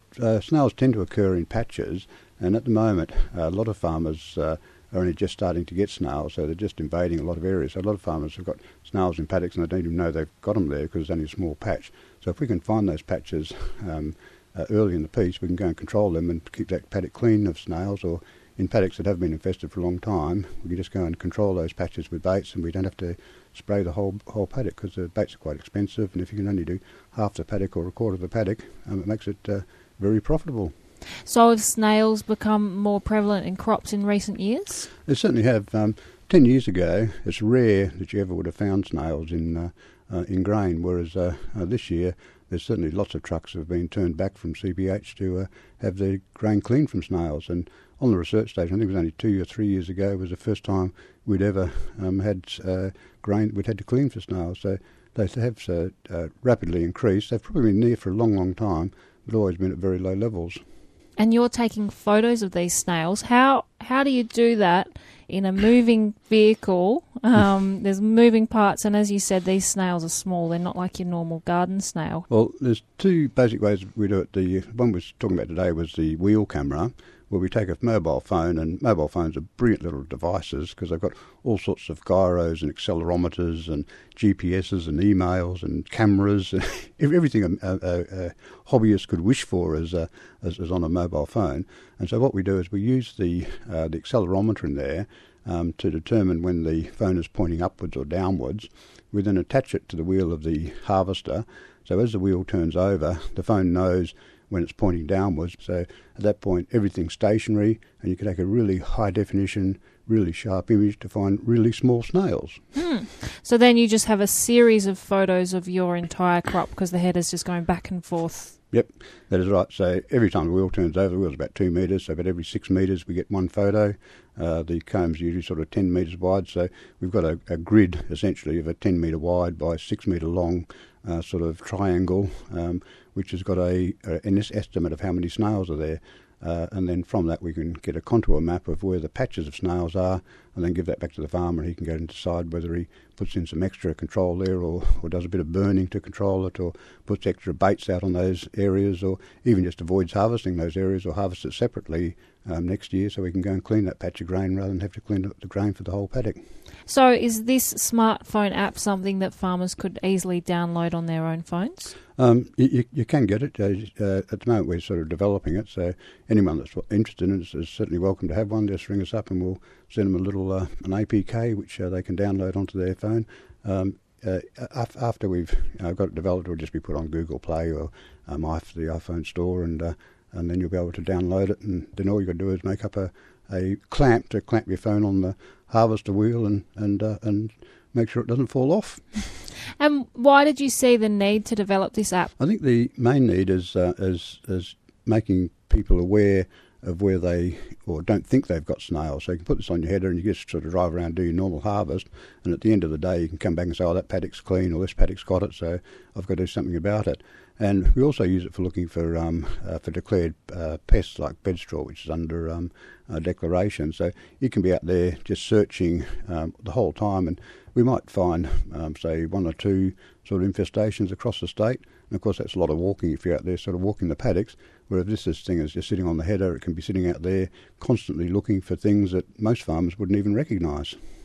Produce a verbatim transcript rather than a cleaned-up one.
uh, snails tend to occur in patches, and at the moment uh, a lot of farmers uh, are only just starting to get snails, so they're just invading a lot of areas. So a lot of farmers have got snails in paddocks and they don't even know they've got them there because it's only a small patch. So if we can find those patches um, uh, early in the piece, we can go and control them and keep that paddock clean of snails, or in paddocks that have been infested for a long time, we can just go and control those patches with baits, and we don't have to spray the whole whole paddock because the baits are quite expensive, and if you can only do half the paddock or a quarter of the paddock, um, it makes it uh, very profitable. So have snails become more prevalent in crops in recent years? They certainly have. Um, ten years ago, it's rare that you ever would have found snails in uh, uh, in grain, whereas uh, uh, this year there's certainly lots of trucks have been turned back from C B H to uh, have their grain cleaned from snails. And on the research station, I think it was only two or three years ago, was the first time we'd ever um, had uh, grain we'd had to clean for snails. So they have uh, uh, rapidly increased. They've probably been there for a long, long time, but always been at very low levels. And you're taking photos of these snails. How how do you do that in a moving vehicle? Um, there's moving parts, and as you said, these snails are small. They're not like your normal garden snail. Well, there's two basic ways we do it. The one we're talking about today was the wheel camera, where we take a mobile phone, and mobile phones are brilliant little devices because they've got all sorts of gyros and accelerometers and G P S's and emails and cameras and everything a, a, a hobbyist could wish for as, a, as as on a mobile phone. And so what we do is we use the uh, the accelerometer in there um, to determine when the phone is pointing upwards or downwards. We then attach it to the wheel of the harvester. So as the wheel turns over, the phone knows when it's pointing downwards. So at that point, everything's stationary, and you can take a really high definition, really sharp image to find really small snails. Hmm. So then you just have a series of photos of your entire crop because the header's just going back and forth. Yep, that is right. So every time the wheel turns over, the wheel's about two metres, so about every six metres we get one photo. Uh, the comb's usually sort of ten metres wide, so we've got a, a grid essentially of a ten metre wide by six metre long uh, sort of triangle, um, which has got a, a an estimate of how many snails are there. Uh, and then from that we can get a contour map of where the patches of snails are, and then give that back to the farmer, and he can go and decide whether he puts in some extra control there, or, or does a bit of burning to control it, or puts extra baits out on those areas, or even just avoids harvesting those areas, or harvests it separately um, next year so we can go and clean that patch of grain rather than have to clean the grain for the whole paddock. So is this smartphone app something that farmers could easily download on their own phones? Um, you, you can get it. Uh, uh, at the moment we're sort of developing it, so anyone that's interested in it is, is certainly welcome to have one. Just ring us up and we'll send them a little uh, an A P K which uh, they can download onto their phone. Um, uh, af- after we've uh, got it developed, it'll just be put on Google Play or um, the iPhone store, and uh, and then you'll be able to download it, and then all you've got to do is make up a, a clamp to clamp your phone on the harvester wheel and and uh, and make sure it doesn't fall off. And why did you see the need to develop this app? I think the main need is uh, is is making people aware of where they or don't think they've got snails. So you can put this on your header and you just sort of drive around, do your normal harvest, and at the end of the day you can come back and say, oh, that paddock's clean, or this paddock's got it, so I've got to do something about it. And we also use it for looking for um, uh, for declared uh, pests like bedstraw, which is under um, uh, declaration. So you can be out there just searching um, the whole time, and we might find, um, say, one or two sort of infestations across the state. And of course, that's a lot of walking if you're out there sort of walking the paddocks. Whereas this, this thing is just sitting on the header, it can be sitting out there constantly looking for things that most farmers wouldn't even recognise.